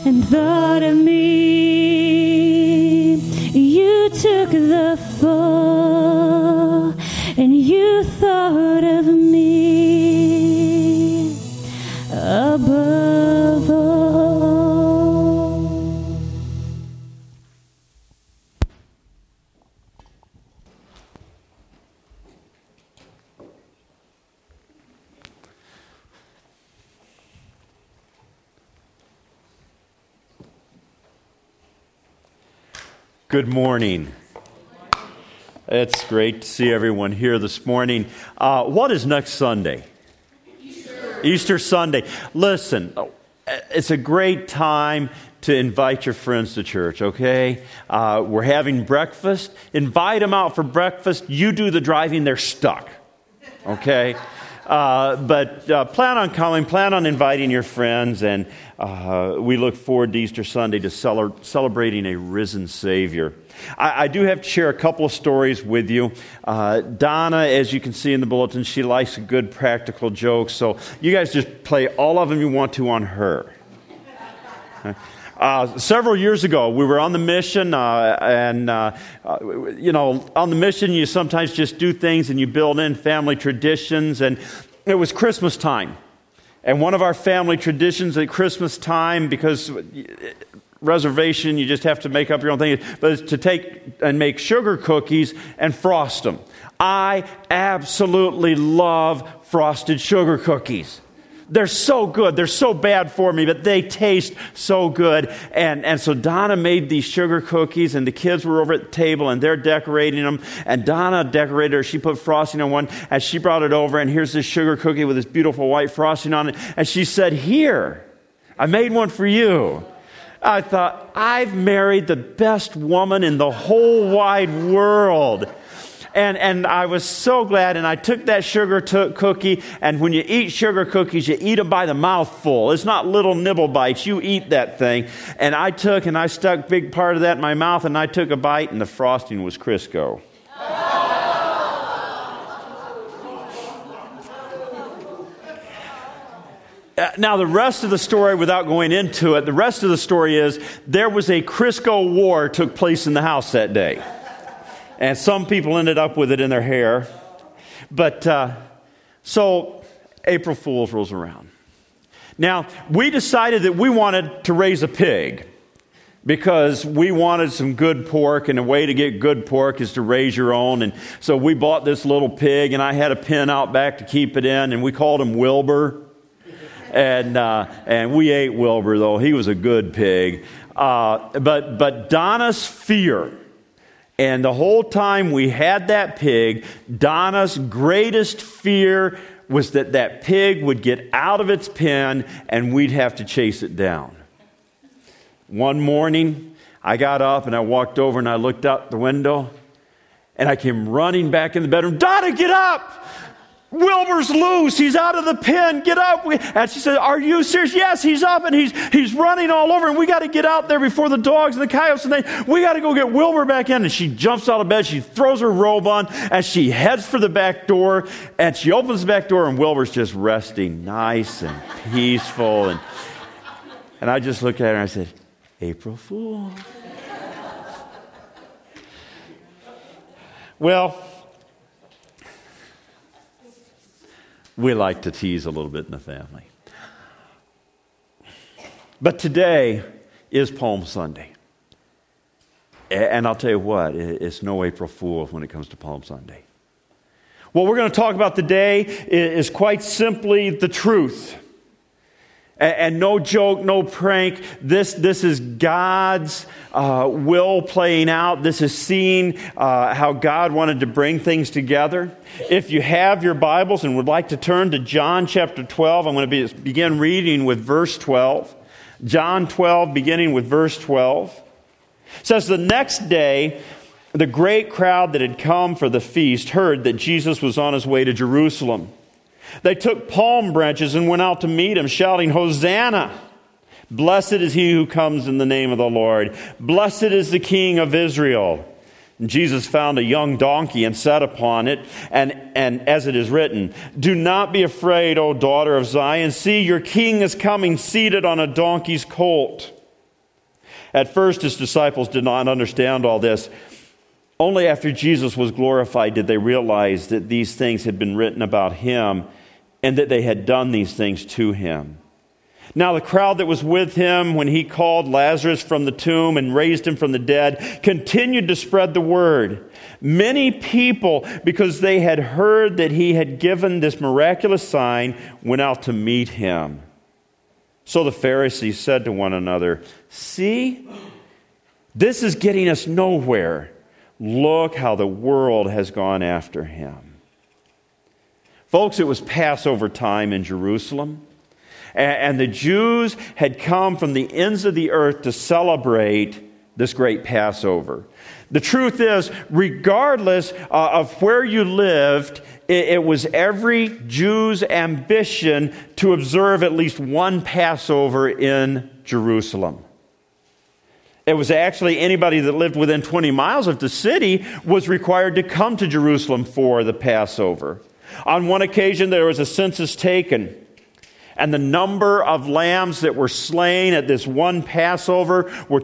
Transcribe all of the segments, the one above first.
and thought of me. You took the fall, and you thought of me above all. Good morning. It's great to see everyone here this morning. What is next Sunday? Easter Sunday. Listen, it's a great time to invite your friends to church, okay? We're having breakfast. Invite them out for breakfast. You do the driving, they're stuck, okay? But plan on coming, plan on inviting your friends, and we look forward to Easter Sunday to celebrating a risen Savior. I do have to share a couple of stories with you. Donna, as you can see in the bulletin, she likes a good practical joke, so you guys just play all of them you want to on her. Several years ago, we were on the mission, on the mission, you sometimes just do things and you build in family traditions, and it was Christmas time. And one of our family traditions at Christmas time, because reservation, you just have to make up your own thing, but it's to take and make sugar cookies and frost them. I absolutely love frosted sugar cookies. They're so good. They're so bad for me, but they taste so good. And so Donna made these sugar cookies, and the kids were over at the table, and they're decorating them. And Donna decorated her. She put frosting on one, and she brought it over, and here's this sugar cookie with this beautiful white frosting on it. And she said, "Here, I made one for you." I thought, I've married the best woman in the whole wide world. And I was so glad, and I took that sugar cookie, and when you eat sugar cookies, you eat them by the mouthful. It's not little nibble bites. You eat that thing. And I stuck a big part of that in my mouth, and I took a bite, and the frosting was Crisco. Now, the rest of the story, without going into it, the rest of the story is there was a Crisco war took place in the house that day. And some people ended up with it in their hair. But so April Fool's rolls around. Now, we decided that we wanted to raise a pig because we wanted some good pork, and a way to get good pork is to raise your own. And so we bought this little pig, and I had a pen out back to keep it in, and we called him Wilbur. And we ate Wilbur, though. He was a good pig. But Donna's fear, and the whole time we had that pig, Donna's greatest fear was that pig would get out of its pen and we'd have to chase it down. One morning, I got up and I walked over and I looked out the window and I came running back in the bedroom. "Donna, get up! Wilbur's loose. He's out of the pen. Get up." And she said, "Are you serious?" "Yes, he's up and he's running all over, and we got to get out there before the dogs and the coyotes, and we got to go get Wilbur back in." And she jumps out of bed. She throws her robe on, and she heads for the back door, and she opens the back door, and Wilbur's just resting nice and peaceful. And I just looked at her and I said, "April Fool." Well, we like to tease a little bit in the family. But today is Palm Sunday. And I'll tell you what, it's no April Fool when it comes to Palm Sunday. What we're going to talk about today is quite simply the truth. And no joke, no prank. This is God's will playing out. This is seeing how God wanted to bring things together. If you have your Bibles and would like to turn to John chapter 12, I'm going to begin reading with verse 12. John 12, beginning with verse 12. It says, "The next day, the great crowd that had come for the feast heard that Jesus was on his way to Jerusalem. They took palm branches and went out to meet him, shouting, 'Hosanna! Blessed is he who comes in the name of the Lord. Blessed is the King of Israel.' And Jesus found a young donkey and sat upon it, and as it is written, 'Do not be afraid, O daughter of Zion. See, your king is coming seated on a donkey's colt.' At first, his disciples did not understand all this. Only after Jesus was glorified did they realize that these things had been written about him and that they had done these things to him. Now the crowd that was with him when he called Lazarus from the tomb and raised him from the dead continued to spread the word. Many people, because they had heard that he had given this miraculous sign, went out to meet him. So the Pharisees said to one another, "See, this is getting us nowhere. Look how the world has gone after him." Folks, it was Passover time in Jerusalem, and the Jews had come from the ends of the earth to celebrate this great Passover. The truth is, regardless of where you lived, it was every Jew's ambition to observe at least one Passover in Jerusalem. It was actually anybody that lived within 20 miles of the city was required to come to Jerusalem for the Passover. On one occasion, there was a census taken, and the number of lambs that were slain at this one Passover were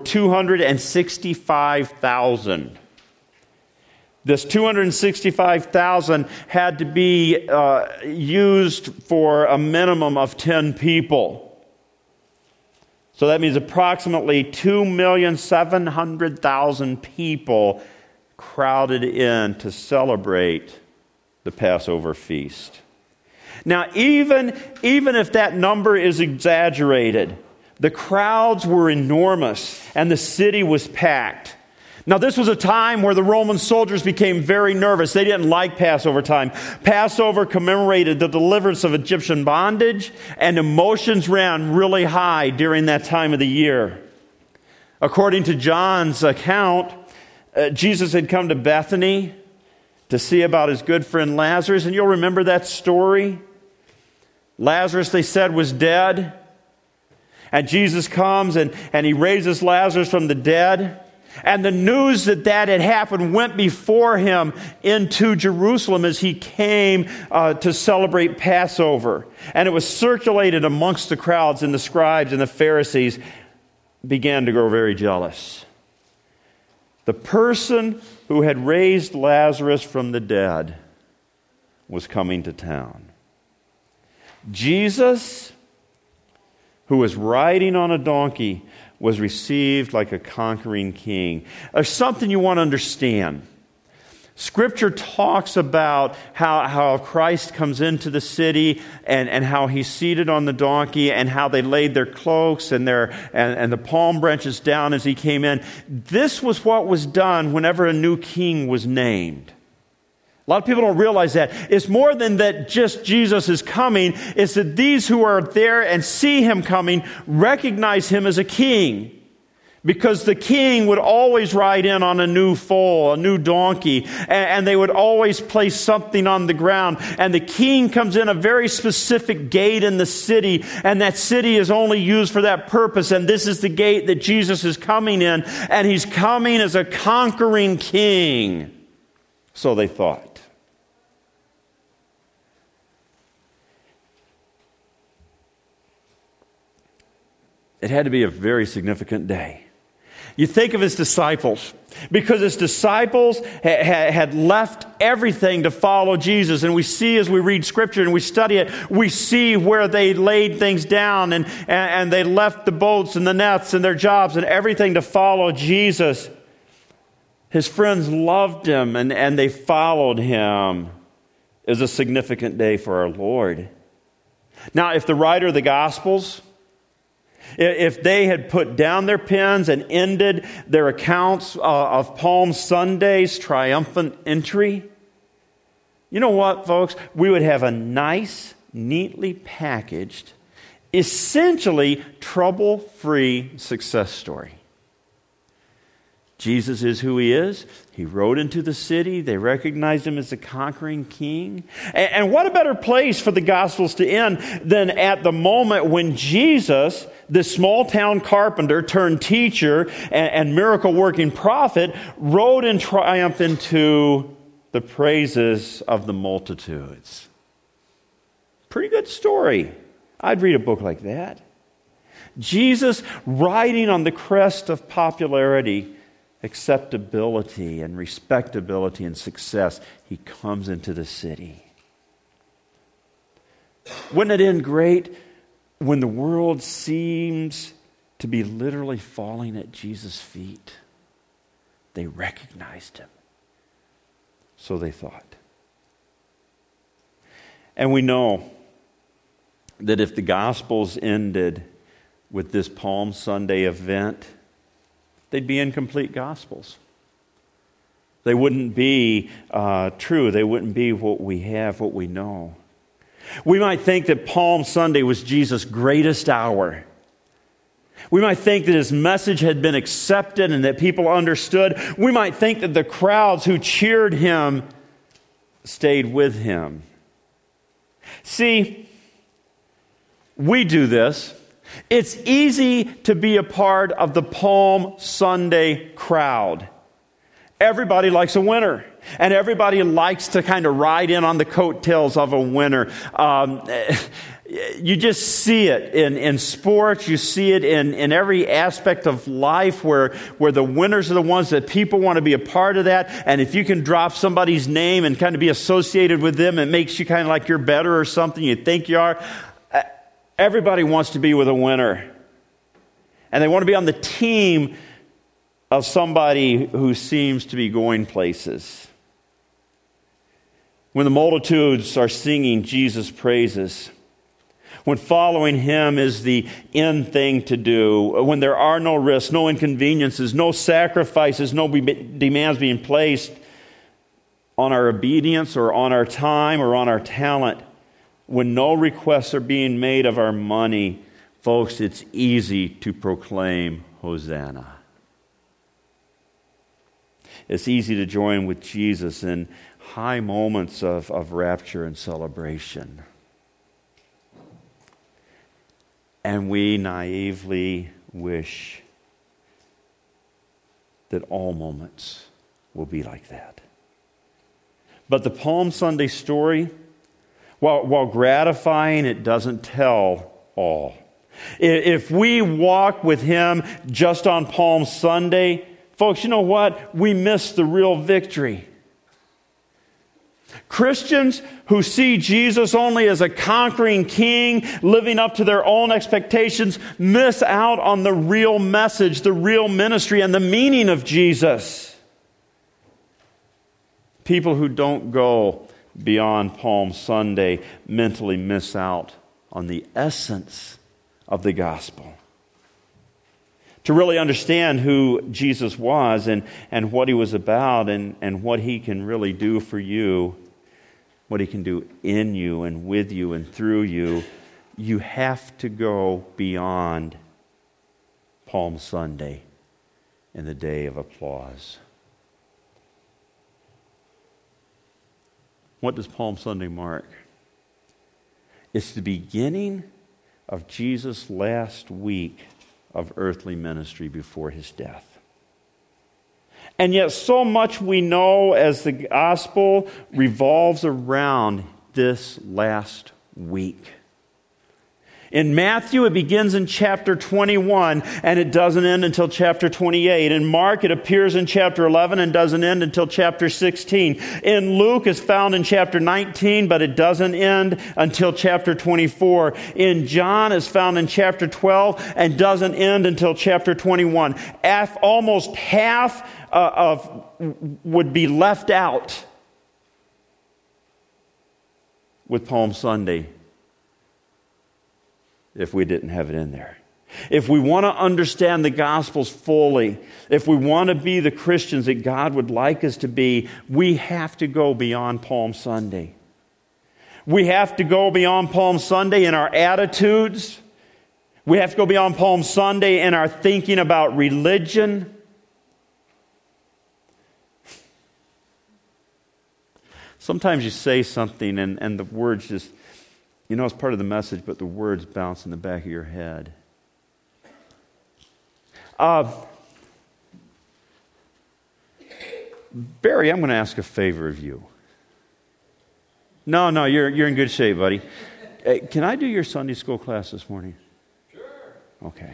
265,000. This 265,000 had to be used for a minimum of 10 people. So that means approximately 2,700,000 people crowded in to celebrate the Passover feast. Now, even if that number is exaggerated, the crowds were enormous and the city was packed. Now, this was a time where the Roman soldiers became very nervous. They didn't like Passover time. Passover commemorated the deliverance of Egyptian bondage, and emotions ran really high during that time of the year. According to John's account, Jesus had come to Bethany to see about his good friend Lazarus, and you'll remember that story. Lazarus, they said, was dead, and Jesus comes and he raises Lazarus from the dead. And the news that had happened went before him into Jerusalem as he came to celebrate Passover. And it was circulated amongst the crowds, and the scribes and the Pharisees began to grow very jealous. The person who had raised Lazarus from the dead was coming to town. Jesus, who was riding on a donkey, was received like a conquering king. There's something you want to understand. Scripture talks about how Christ comes into the city and how he's seated on the donkey and how they laid their cloaks and the palm branches down as he came in. This was what was done whenever a new king was named. A lot of people don't realize that. It's more than that just Jesus is coming. It's that these who are there and see him coming recognize him as a king. Because the king would always ride in on a new foal, a new donkey, and they would always place something on the ground. And the king comes in a very specific gate in the city, and that city is only used for that purpose. And this is the gate that Jesus is coming in, and he's coming as a conquering king. So they thought. It had to be a very significant day. You think of his disciples, because his disciples had left everything to follow Jesus. And we see as we read Scripture and we study it, we see where they laid things down and they left the boats and the nets and their jobs and everything to follow Jesus. His friends loved him and they followed him. It was a significant day for our Lord. Now, if the writer of the Gospels, if they had put down their pens and ended their accounts of Palm Sunday's triumphant entry, you know what, folks? We would have a nice, neatly packaged, essentially trouble-free success story. Jesus is who he is. He rode into the city. They recognized him as the conquering king. And what a better place for the Gospels to end than at the moment when Jesus, this small-town carpenter turned teacher and miracle-working prophet, rode in triumph into the praises of the multitudes. Pretty good story. I'd read a book like that. Jesus riding on the crest of popularity, acceptability and respectability and success, he comes into the city. Wouldn't it end great when the world seems to be literally falling at Jesus' feet? They recognized him. So they thought. And we know that if the Gospels ended with this Palm Sunday event, they'd be incomplete Gospels. They wouldn't be true. They wouldn't be what we have, what we know. We might think that Palm Sunday was Jesus' greatest hour. We might think that his message had been accepted and that people understood. We might think that the crowds who cheered him stayed with him. See, we do this. It's easy to be a part of the Palm Sunday crowd. Everybody likes a winner, and everybody likes to kind of ride in on the coattails of a winner. You just see it in sports. You see it in every aspect of life where the winners are the ones that people want to be a part of that. And if you can drop somebody's name and kind of be associated with them, it makes you kind of like you're better or something. You think you are. Everybody wants to be with a winner. And they want to be on the team of somebody who seems to be going places. When the multitudes are singing Jesus' praises, when following him is the end thing to do, when there are no risks, no inconveniences, no sacrifices, no demands being placed on our obedience or on our time or on our talent, when no requests are being made of our money, folks, it's easy to proclaim Hosanna. It's easy to join with Jesus in high moments of rapture and celebration. And we naively wish that all moments will be like that. But the Palm Sunday story, while gratifying, it doesn't tell all. If we walk with him just on Palm Sunday, folks, you know what? We miss the real victory. Christians who see Jesus only as a conquering king, living up to their own expectations, miss out on the real message, the real ministry, and the meaning of Jesus. People who don't go beyond Palm Sunday mentally miss out on the essence of the gospel. To really understand who Jesus was and what he was about and what he can really do for you, what he can do in you and with you and through you, you have to go beyond Palm Sunday and the day of applause. What does Palm Sunday mark? It's the beginning of Jesus' last week of earthly ministry before his death. And yet so much we know as the gospel revolves around this last week. In Matthew, it begins in chapter 21, and it doesn't end until chapter 28. In Mark, it appears in chapter 11 and doesn't end until chapter 16. In Luke, it's found in chapter 19, but it doesn't end until chapter 24. In John, it's found in chapter 12 and doesn't end until chapter 21. Almost half of would be left out with Palm Sunday if we didn't have it in there. If we want to understand the Gospels fully, if we want to be the Christians that God would like us to be, we have to go beyond Palm Sunday. We have to go beyond Palm Sunday in our attitudes. We have to go beyond Palm Sunday in our thinking about religion. Sometimes you say something and the words just, you know, it's part of the message, but the words bounce in the back of your head. Barry, I'm going to ask a favor of you. No, you're in good shape, buddy. Can I do your Sunday school class this morning? Sure. Okay.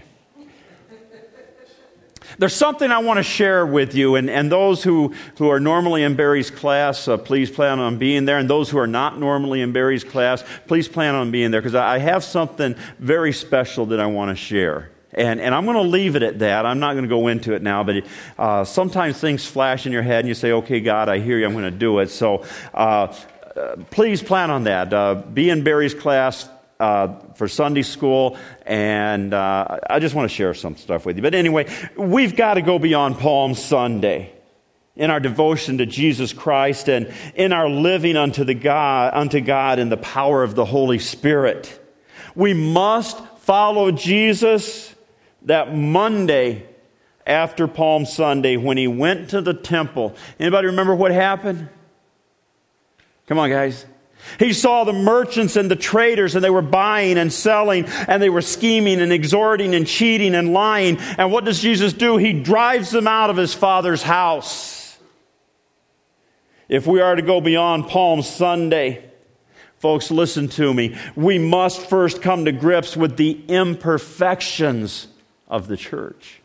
There's something I want to share with you, and those who are normally in Barry's class, please plan on being there. And those who are not normally in Barry's class, please plan on being there, because I have something very special that I want to share. And I'm going to leave it at that. I'm not going to go into it now, but sometimes things flash in your head and you say, okay, God, I hear you, I'm going to do it. So please plan on that. Be in Barry's class for Sunday school, and I just want to share some stuff with you. But anyway, we've got to go beyond Palm Sunday in our devotion to Jesus Christ and in our living unto God in the power of the Holy Spirit. We must follow Jesus that Monday after Palm Sunday when he went to the temple. Anybody remember what happened? Come on, guys. He saw the merchants and the traders, and they were buying and selling, and they were scheming and exhorting and cheating and lying. And what does Jesus do? He drives them out of his Father's house. If we are to go beyond Palm Sunday, folks, listen to me. We must first come to grips with the imperfections of the church.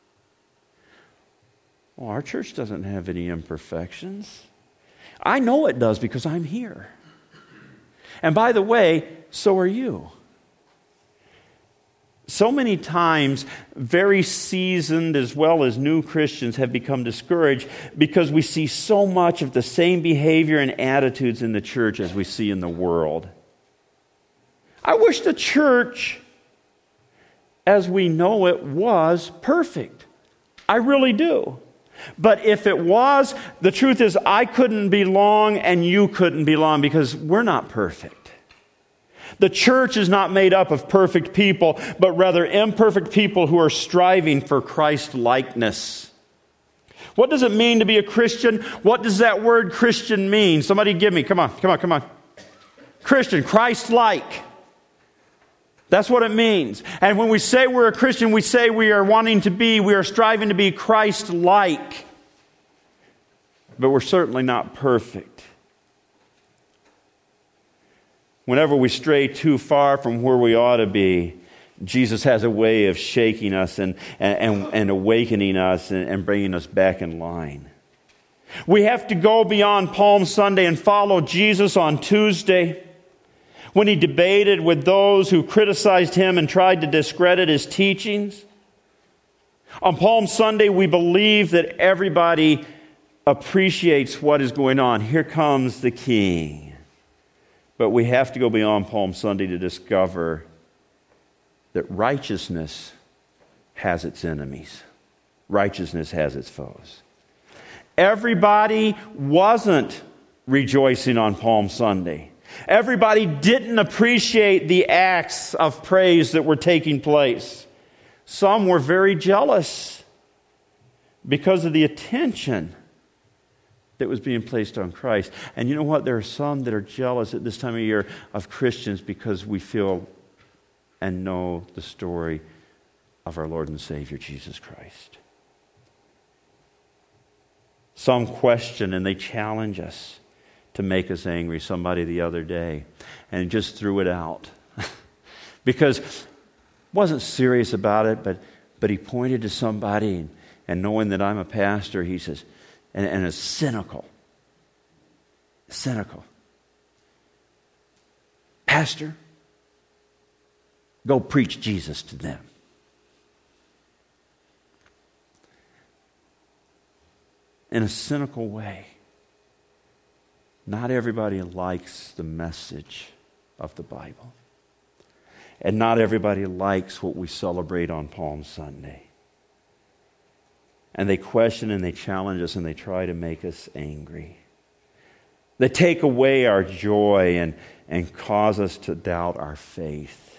Well, our church doesn't have any imperfections. I know it does because I'm here. And by the way, so are you. So many times, very seasoned as well as new Christians have become discouraged because we see so much of the same behavior and attitudes in the church as we see in the world. I wish the church, as we know it, was perfect. I really do. But if it was, the truth is I couldn't belong and you couldn't belong because we're not perfect. The church is not made up of perfect people, but rather imperfect people who are striving for Christ-likeness. What does it mean to be a Christian? What does that word Christian mean? Somebody give me. Come on. Christian, Christ-like. That's what it means. And when we say we're a Christian, we say we are striving to be Christ-like. But we're certainly not perfect. Whenever we stray too far from where we ought to be, Jesus has a way of shaking us and awakening us and bringing us back in line. We have to go beyond Palm Sunday and follow Jesus on Tuesday, when he debated with those who criticized him and tried to discredit his teachings. On Palm Sunday, we believe that everybody appreciates what is going on. Here comes the King. But we have to go beyond Palm Sunday to discover that righteousness has its enemies. Righteousness has its foes. Everybody wasn't rejoicing on Palm Sunday. Everybody didn't appreciate the acts of praise that were taking place. Some were very jealous because of the attention that was being placed on Christ. And you know what? There are some that are jealous at this time of year of Christians because we feel and know the story of our Lord and Savior, Jesus Christ. Some question and they challenge us to make us angry. Somebody the other day, and just threw it out because wasn't serious about it, but he pointed to somebody, and knowing that I'm a pastor, he says, and is cynical. Pastor, go preach Jesus to them. In a cynical way. Not everybody likes the message of the Bible. And not everybody likes what we celebrate on Palm Sunday. And they question and they challenge us and they try to make us angry. They take away our joy and cause us to doubt our faith.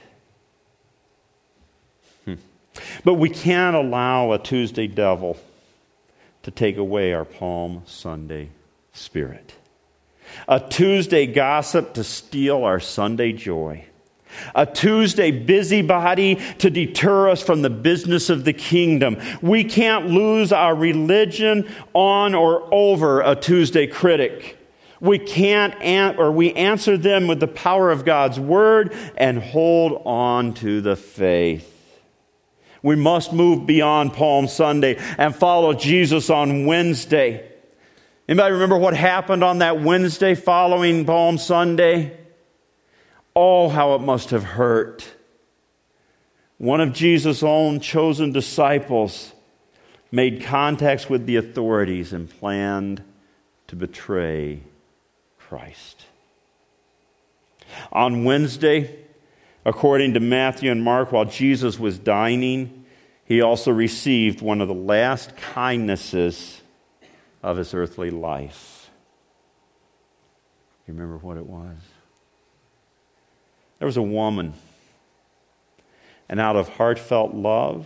But we can't allow a Tuesday devil to take away our Palm Sunday spirit. A Tuesday gossip to steal our Sunday joy. A Tuesday busybody to deter us from the business of the kingdom. We can't lose our religion on or over a Tuesday critic. We answer them with the power of God's word and hold on to the faith. We must move beyond Palm Sunday and follow Jesus on Wednesday. Anybody remember what happened on that Wednesday following Palm Sunday? Oh, how it must have hurt. One of Jesus' own chosen disciples made contacts with the authorities and planned to betray Christ. On Wednesday, according to Matthew and Mark, while Jesus was dining, he also received one of the last kindnesses of his earthly life. You remember what it was? There was a woman, and out of heartfelt love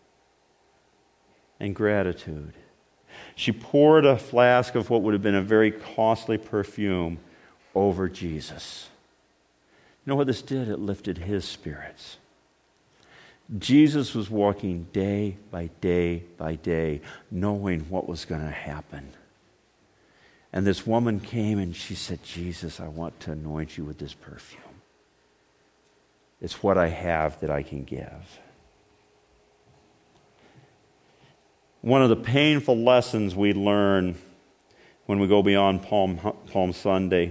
and gratitude, she poured a flask of what would have been a very costly perfume over Jesus. You know what this did? It lifted his spirits. Jesus was walking day by day by day, knowing what was going to happen. And this woman came and she said, Jesus, I want to anoint you with this perfume. It's what I have that I can give. One of the painful lessons we learn when we go beyond Palm Sunday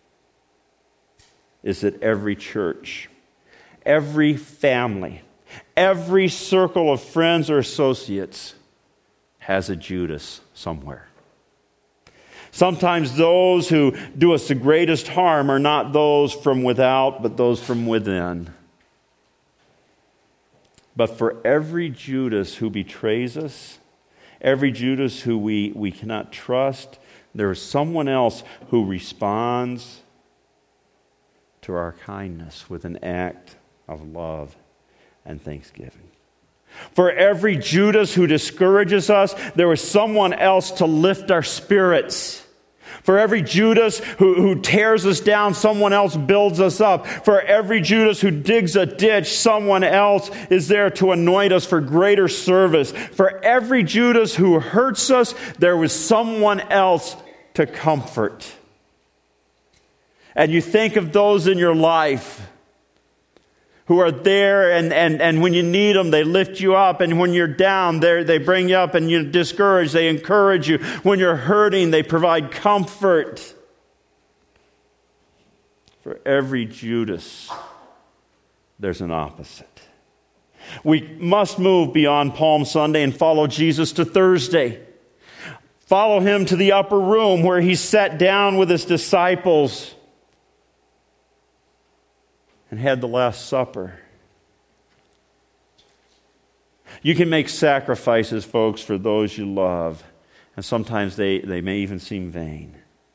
is that every church, every family, every circle of friends or associates has a Judas somewhere. Sometimes those who do us the greatest harm are not those from without, but those from within. But for every Judas who betrays us, every Judas who we cannot trust, there is someone else who responds to our kindness with an act of love and thanksgiving. For every Judas who discourages us, there is someone else to lift our spirits. For every Judas who tears us down, someone else builds us up. For every Judas who digs a ditch, someone else is there to anoint us for greater service. For every Judas who hurts us, there was someone else to comfort. And you think of those in your life who are there, and when you need them, they lift you up. And when you're down, they bring you up, and you're discouraged, they encourage you. When you're hurting, they provide comfort. For every Judas, there's an opposite. We must move beyond Palm Sunday and follow Jesus to Thursday. Follow him to the upper room where he sat down with his disciples and had the Last Supper. You can make sacrifices, folks, for those you love, and sometimes they may even seem vain.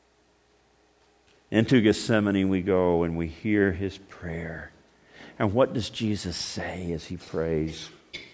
Into Gethsemane we go, and we hear his prayer. And what does Jesus say as he prays?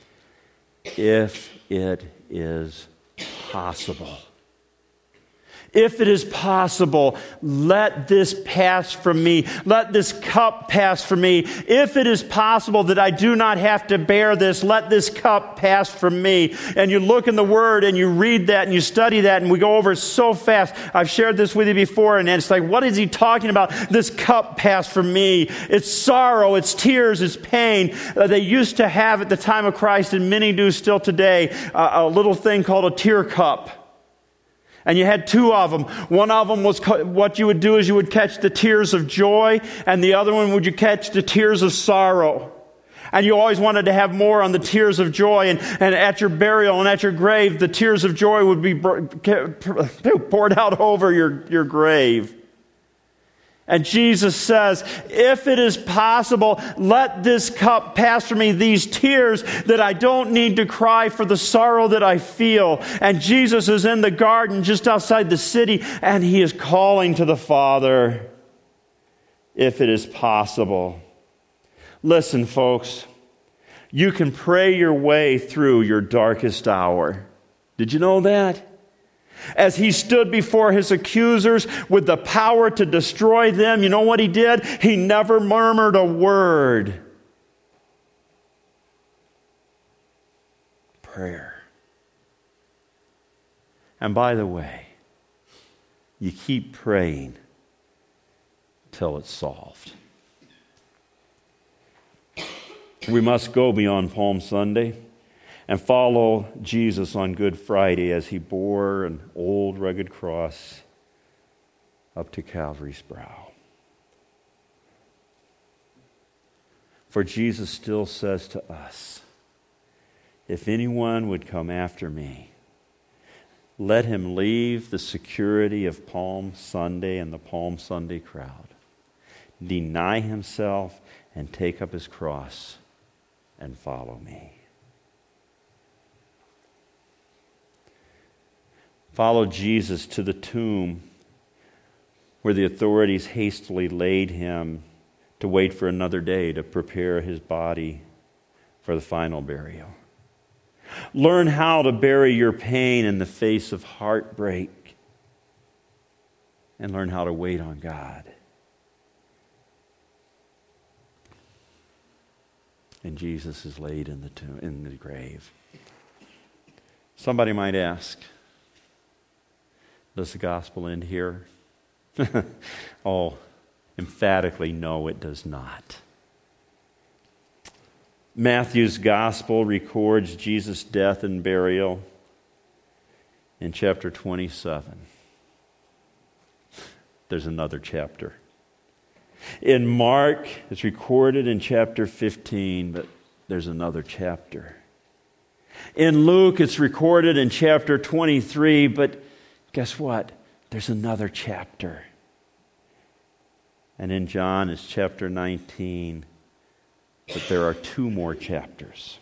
If it is possible. If it is possible, let this pass from me. Let this cup pass from me. If it is possible that I do not have to bear this, let this cup pass from me. And you look in the Word and you read that and you study that, and we go over it so fast. I've shared this with you before, and it's like, what is he talking about? This cup pass from me. It's sorrow, it's tears, it's pain. They used to have at the time of Christ, and many do still today, a little thing called a tear cup. And you had two of them. One of them was what you would do is you would catch the tears of joy, and the other one would you catch the tears of sorrow. And you always wanted to have more on the tears of joy, and at your burial and at your grave, the tears of joy would be poured out over your grave. And Jesus says, if it is possible, let this cup pass from me, these tears that I don't need to cry for the sorrow that I feel. And Jesus is in the garden just outside the city, and he is calling to the Father, if it is possible. Listen, folks, you can pray your way through your darkest hour. Did you know that? As he stood before his accusers with the power to destroy them, you know what he did? He never murmured a word. Prayer. And by the way, you keep praying till it's solved. We must go beyond Palm Sunday and follow Jesus on Good Friday as he bore an old rugged cross up to Calvary's brow. For Jesus still says to us, if anyone would come after me, let him leave the security of Palm Sunday and the Palm Sunday crowd, deny himself, and take up his cross and follow me. Follow Jesus to the tomb where the authorities hastily laid him to wait for another day to prepare his body for the final burial. Learn how to bury your pain in the face of heartbreak, and learn how to wait on God. And Jesus is laid in the tomb, in the grave. Somebody might ask, does the gospel end here? Oh, emphatically, no, it does not. Matthew's gospel records Jesus' death and burial in chapter 27. There's another chapter. In Mark, it's recorded in chapter 15, but there's another chapter. In Luke, it's recorded in chapter 23, but guess what? There's another chapter. And in John, it's chapter 19, but there are 2 more chapters.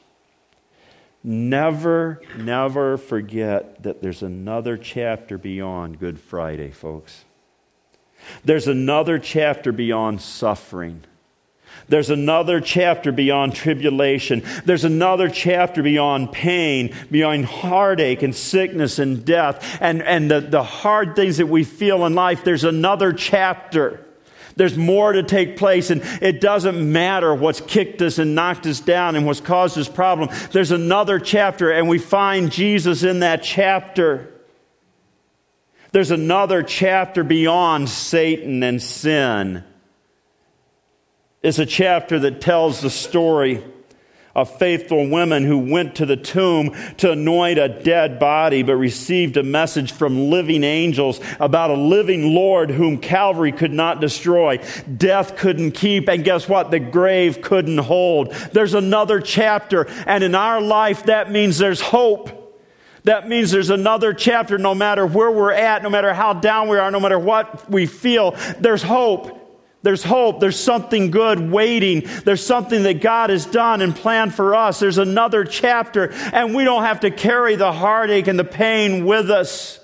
Never, never forget that there's another chapter beyond Good Friday, folks. There's another chapter beyond suffering. There's another chapter beyond tribulation. There's another chapter beyond pain, beyond heartache and sickness and death, and the hard things that we feel in life. There's another chapter. There's more to take place, and it doesn't matter what's kicked us and knocked us down and what's caused us problem. There's another chapter, and we find Jesus in that chapter. There's another chapter beyond Satan and sin. It's a chapter that tells the story of faithful women who went to the tomb to anoint a dead body, but received a message from living angels about a living Lord whom Calvary could not destroy. Death couldn't keep, and guess what? The grave couldn't hold. There's another chapter, and in our life that means there's hope. That means there's another chapter. No matter where we're at, no matter how down we are, no matter what we feel, there's hope. There's hope. There's something good waiting. There's something that God has done and planned for us. There's another chapter, and we don't have to carry the heartache and the pain with us.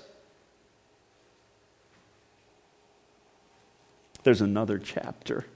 There's another chapter.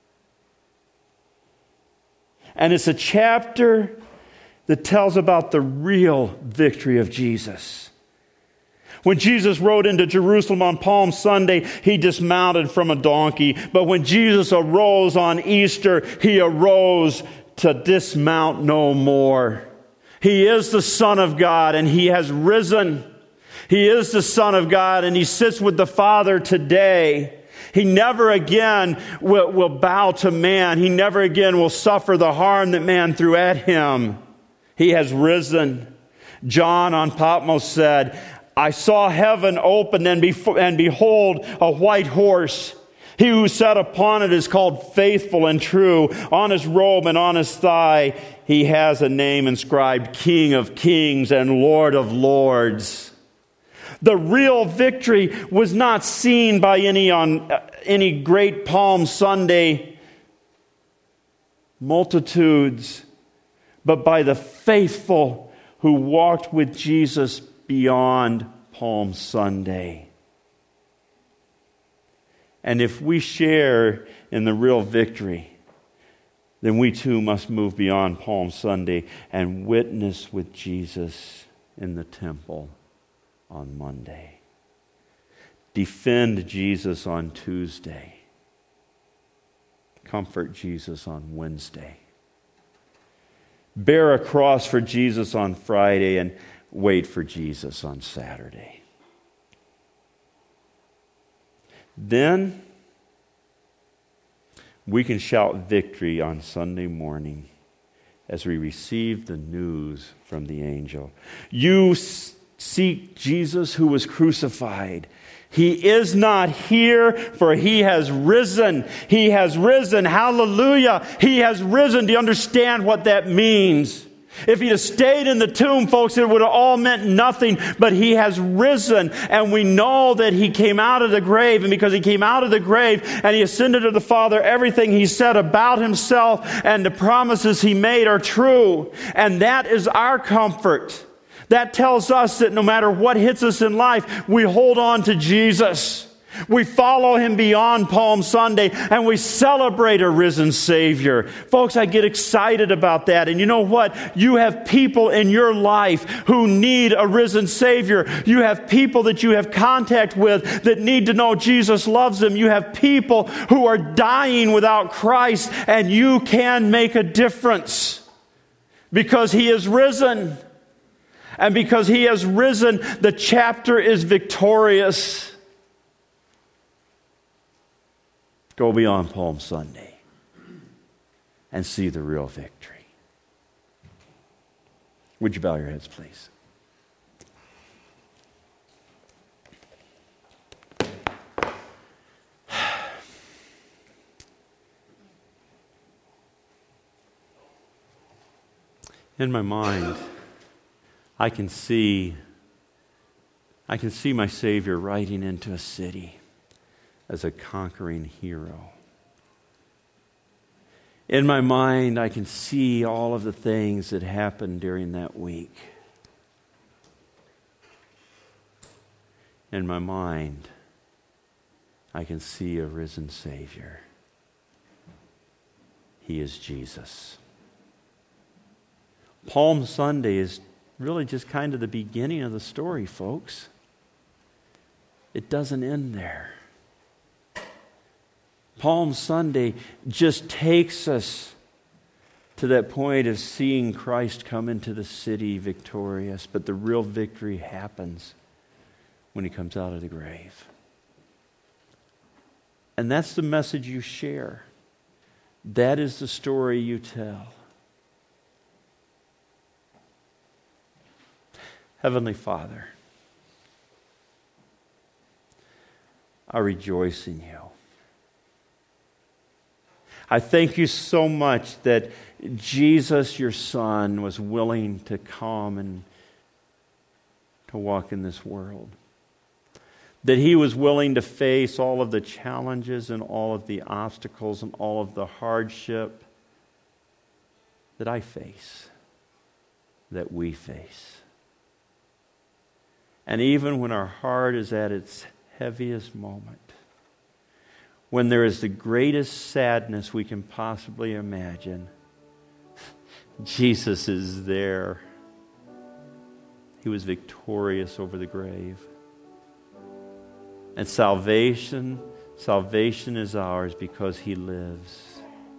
And it's a chapter that tells about the real victory of Jesus. When Jesus rode into Jerusalem on Palm Sunday, he dismounted from a donkey. But when Jesus arose on Easter, he arose to dismount no more. He is the Son of God, and he has risen. He is the Son of God, and he sits with the Father today. He never again will bow to man. He never again will suffer the harm that man threw at him. He has risen. John on Patmos said, I saw heaven open, and behold, a white horse. He who sat upon it is called Faithful and True. On his robe and on his thigh, he has a name inscribed, King of Kings and Lord of Lords. The real victory was not seen by any great Palm Sunday multitudes, but by the faithful who walked with Jesus beyond Palm Sunday. And if we share in the real victory, then we too must move beyond Palm Sunday and witness with Jesus in the temple on Monday. Defend Jesus on Tuesday. Comfort Jesus on Wednesday. Bear a cross for Jesus on Friday, and wait for Jesus on Saturday. Then we can shout victory on Sunday morning as we receive the news from the angel. You seek Jesus who was crucified. He is not here, for He has risen. He has risen. Hallelujah. He has risen. Do you understand what that means? If He'd have stayed in the tomb, folks, it would have all meant nothing. But He has risen, and we know that He came out of the grave. And because He came out of the grave and He ascended to the Father, everything He said about Himself and the promises He made are true. And that is our comfort. That tells us that no matter what hits us in life, we hold on to Jesus. We follow Him beyond Palm Sunday, and we celebrate a risen Savior. Folks, I get excited about that. And you know what? You have people in your life who need a risen Savior. You have people that you have contact with that need to know Jesus loves them. You have people who are dying without Christ, and you can make a difference because He is risen. And because He has risen, the chapter is victorious. Go beyond Palm Sunday and see the real victory. Would you bow your heads, please? In my mind, I can see my Savior riding into a city as a conquering hero. In my mind, I can see all of the things that happened during that week. In my mind, I can see a risen Savior. He is Jesus. Palm Sunday is really just kind of the beginning of the story, folks. It doesn't end there. Palm Sunday just takes us to that point of seeing Christ come into the city victorious, but the real victory happens when He comes out of the grave. And that's the message you share. That is the story you tell. Heavenly Father, I rejoice in You. I thank You so much that Jesus, Your Son, was willing to come and to walk in this world. That He was willing to face all of the challenges and all of the obstacles and all of the hardship that I face, that we face. And even when our heart is at its heaviest moment, when there is the greatest sadness we can possibly imagine, Jesus is there. He was victorious over the grave. And salvation is ours because He lives.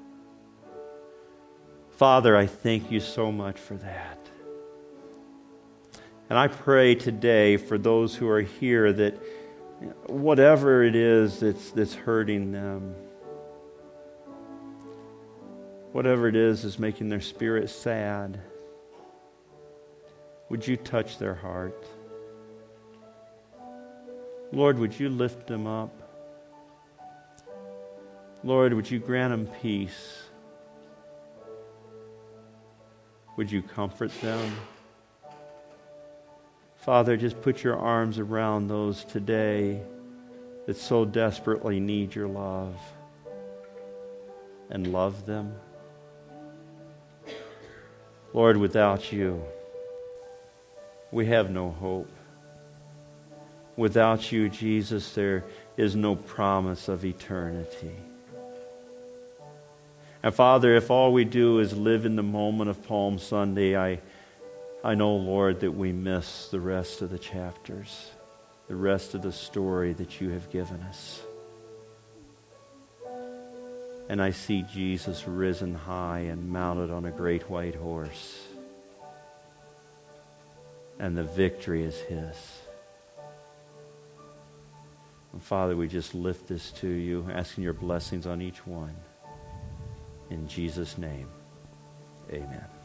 Father, I thank You so much for that. And I pray today for those who are here that whatever it is that's hurting them, whatever it is making their spirit sad, would You touch their heart? Lord, would You lift them up? Lord, would You grant them peace? Would You comfort them? Father, just put Your arms around those today that so desperately need Your love, and love them. Lord, without You, we have no hope. Without You, Jesus, there is no promise of eternity. And Father, if all we do is live in the moment of Palm Sunday, I know, Lord, that we miss the rest of the chapters, the rest of the story that You have given us. And I see Jesus risen high and mounted on a great white horse. And the victory is His. And Father, we just lift this to You, asking Your blessings on each one. In Jesus' name, amen.